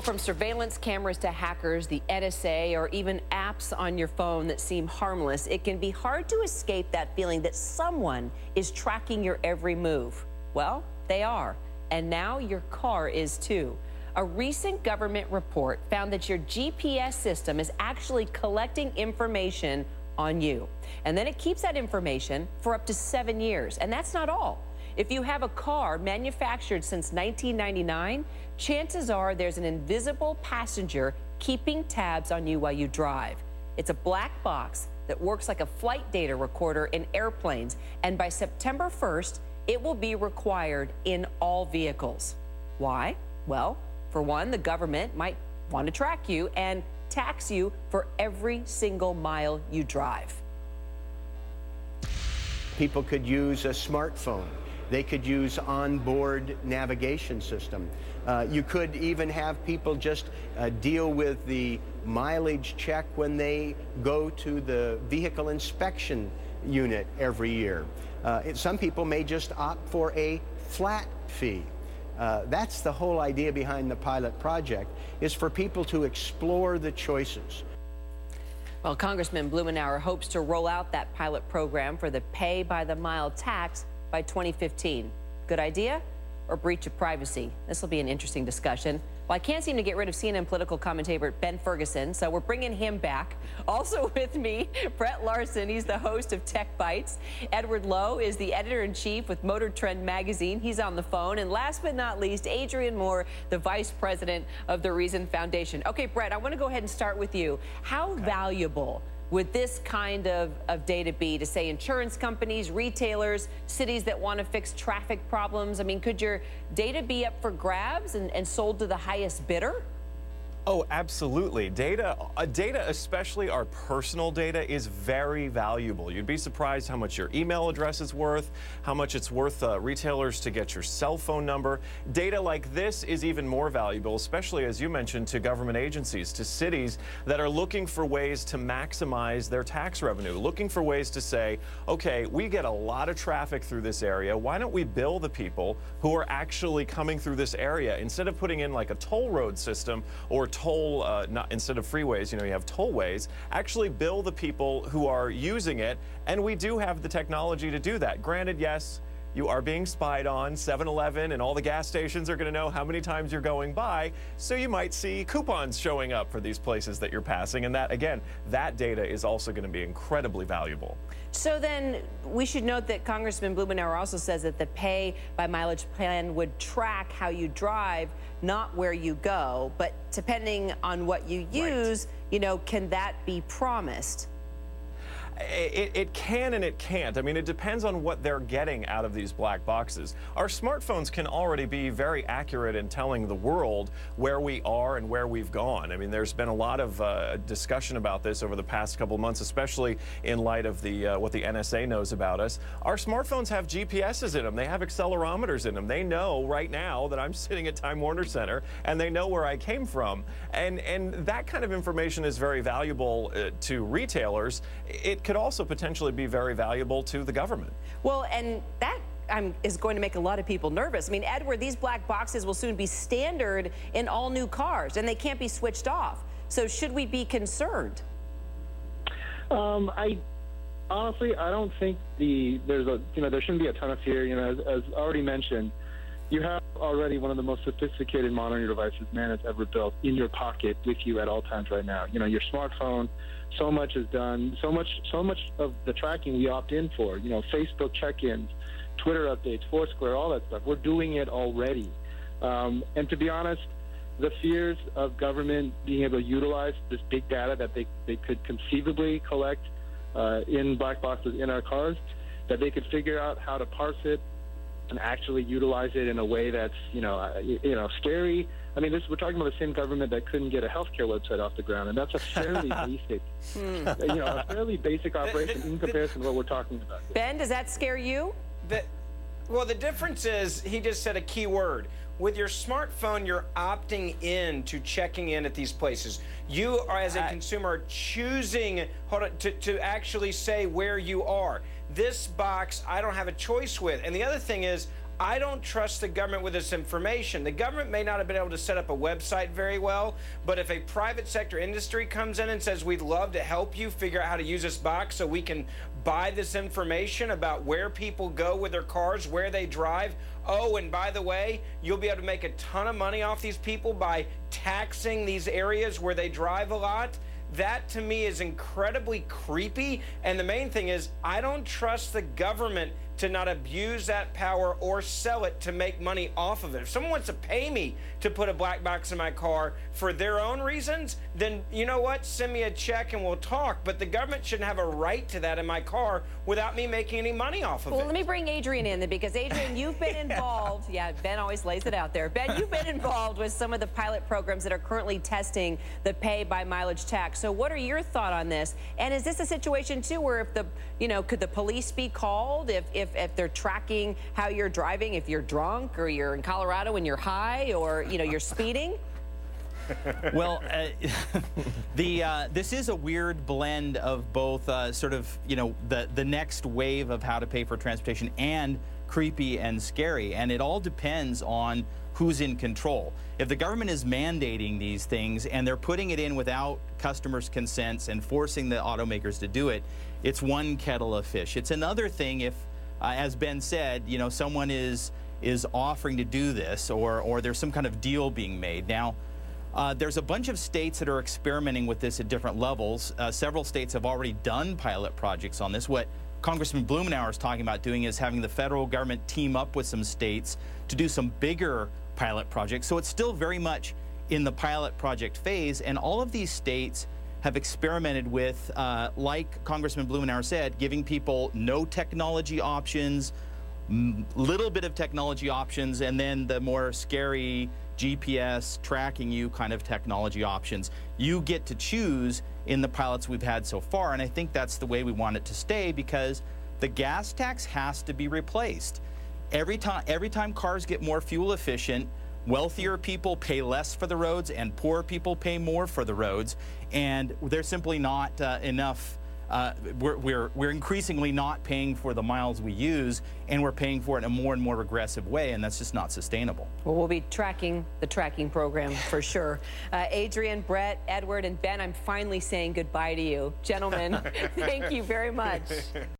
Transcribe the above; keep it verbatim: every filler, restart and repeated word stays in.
Well, from surveillance cameras to hackers, the N S A, or even apps on your phone that seem harmless, it can be hard to escape that feeling that someone is tracking your every move. Well, they are. And now your car is too. A recent government report found that your G P S system is actually collecting information on you. And then it keeps that information for up to seven years. And that's not all. If you have a car manufactured since nineteen ninety-nine, chances are there's an invisible passenger keeping tabs on you while you drive. It's a black box that works like a flight data recorder in airplanes, and by September first, it will be required in all vehicles. Why? Well, for one, the government might want to track you and tax you for every single mile you drive. People could use a smartphone. They could use onboard navigation system. Uh, you could even have people just uh, deal with the mileage check when they go to the vehicle inspection unit every year. Uh, it, some people may just opt for a flat fee. Uh, that's the whole idea behind the pilot project, is for people to explore the choices. Well, Congressman Blumenauer hopes to roll out that pilot program for the pay-by-the-mile tax by twenty fifteen. Good idea or breach of privacy? This will be an interesting discussion. Well, I can't seem to get rid of C N N political commentator Ben Ferguson, so we're bringing him back. Also with me, Brett Larson. He's the host of Tech Bites. Edward Lowe is the editor-in-chief with Motor Trend magazine. He's on the phone. And last but not least, Adrian Moore, the vice president of the Reason Foundation. Okay, Brett, I want to go ahead and start with you. How okay. valuable would this kind of, of data be to, say, insurance companies, retailers, cities that want to fix traffic problems? I mean, could your data be up for grabs and, and sold to the highest bidder? Oh, absolutely. Data, uh, data, especially our personal data, is very valuable. You'd be surprised how much your email address is worth, how much it's worth uh, retailers to get your cell phone number. Data like this is even more valuable, especially, as you mentioned, to government agencies, to cities that are looking for ways to maximize their tax revenue, looking for ways to say, okay, we get a lot of traffic through this area. Why don't we bill the people who are actually coming through this area instead of putting in like a toll road system or toll, uh, not instead of freeways, you know, you have tollways, actually bill the people who are using it, and we do have the technology to do that. Granted, yes, you are being spied on. seven eleven and all the gas stations are going to know how many times you're going by, so you might see coupons showing up for these places that you're passing, and that, again, that data is also going to be incredibly valuable. So then we should note that Congressman Blumenauer also says that the pay-by-mileage plan would track how you drive, not where you go, but depending on what you use, right. you know, can that be promised? It, it can and it can't. I mean, it depends on what they're getting out of these black boxes. Our smartphones can already be very accurate in telling the world where we are and where we've gone. I mean, there's been a lot of uh, discussion about this over the past couple months, especially in light of the uh, what the N S A knows about us. Our smartphones have G P S's in them. They have accelerometers in them. They know right now that I'm sitting at Time Warner Center, and they know where I came from. And, and that kind of information is very valuable uh, to retailers. It could also potentially be very valuable to the government. Well, and that um, is going to make a lot of people nervous. I mean, Edward, these black boxes will soon be standard in all new cars, and they can't be switched off. So should we be concerned? Um, I honestly, I don't think the there's a you know there shouldn't be a ton of fear. You know, as, as already mentioned, you have already one of the most sophisticated monitoring devices man has ever built in your pocket with you at all times right now. You know, your smartphone. So much is done. So much, so much of the tracking we opt in for. You know, Facebook check-ins, Twitter updates, Foursquare, all that stuff. We're doing it already. Um, and to be honest, the fears of government being able to utilize this big data that they, they could conceivably collect uh, in black boxes in our cars, that they could figure out how to parse it and actually utilize it in a way that's, you know, uh, you, you know, scary. I mean, this, we're talking about the same government that couldn't get a healthcare website off the ground, and that's a fairly basic, you know, a fairly basic operation in comparison to what we're talking about. Ben, does that scare you? The, well, the difference is he just said a key word. With your smartphone, you're opting in to checking in at these places. You are, as a consumer, choosing hold on, to, to actually say where you are. This box, I don't have a choice with. And the other thing is, I don't trust the government with this information. The government may not have been able to set up a website very well, but if a private sector industry comes in and says, we'd love to help you figure out how to use this box so we can buy this information about where people go with their cars, where they drive. Oh, and by the way, you'll be able to make a ton of money off these people by taxing these areas where they drive a lot. That, to me, is incredibly creepy. And the main thing is, I don't trust the government to not abuse that power or sell it to make money off of it. If someone wants to pay me to put a black box in my car for their own reasons, then you know what? Send me a check and we'll talk. But the government shouldn't have a right to that in my car without me making any money off of well, it. Well, let me bring Adrian in then, because Adrian, you've been involved. yeah, Ben always lays it out there. Ben, you've been involved with some of the pilot programs that are currently testing the pay by mileage tax. So what are your thoughts on this? And is this a situation too where if the, you know, could the police be called if, if, if they're tracking how you're driving, if you're drunk or you're in Colorado and you're high or, you know, you're speeding? Well, uh, the uh, this is a weird blend of both uh, sort of, you know, the, the next wave of how to pay for transportation and creepy and scary. And it all depends on who's in control. If the government is mandating these things and they're putting it in without customers' consents and forcing the automakers to do it, it's one kettle of fish. It's another thing if, uh, as Ben said, you know, someone is is offering to do this, or or there's some kind of deal being made. Now, uh, there's a bunch of states that are experimenting with this at different levels. Uh, several states have already done pilot projects on this. What Congressman Blumenauer is talking about doing is having the federal government team up with some states to do some bigger pilot projects. So it's still very much in the pilot project phase, and all of these states have experimented with, uh, like Congressman Blumenauer said, giving people no technology options, m little bit of technology options, and then the more scary G P S tracking you kind of technology options. You get to choose in the pilots we've had so far, and I think that's the way we want it to stay, because the gas tax has to be replaced. Every time, every time cars get more fuel efficient, wealthier people pay less for the roads and poorer people pay more for the roads, and there's simply not uh, enough. Uh, we're, we're, we're increasingly not paying for the miles we use, and we're paying for it in a more and more regressive way, and that's just not sustainable. Well, we'll be tracking the tracking program for sure. Uh, Adrian, Brett, Edward, and Ben, I'm finally saying goodbye to you. Gentlemen, thank you very much.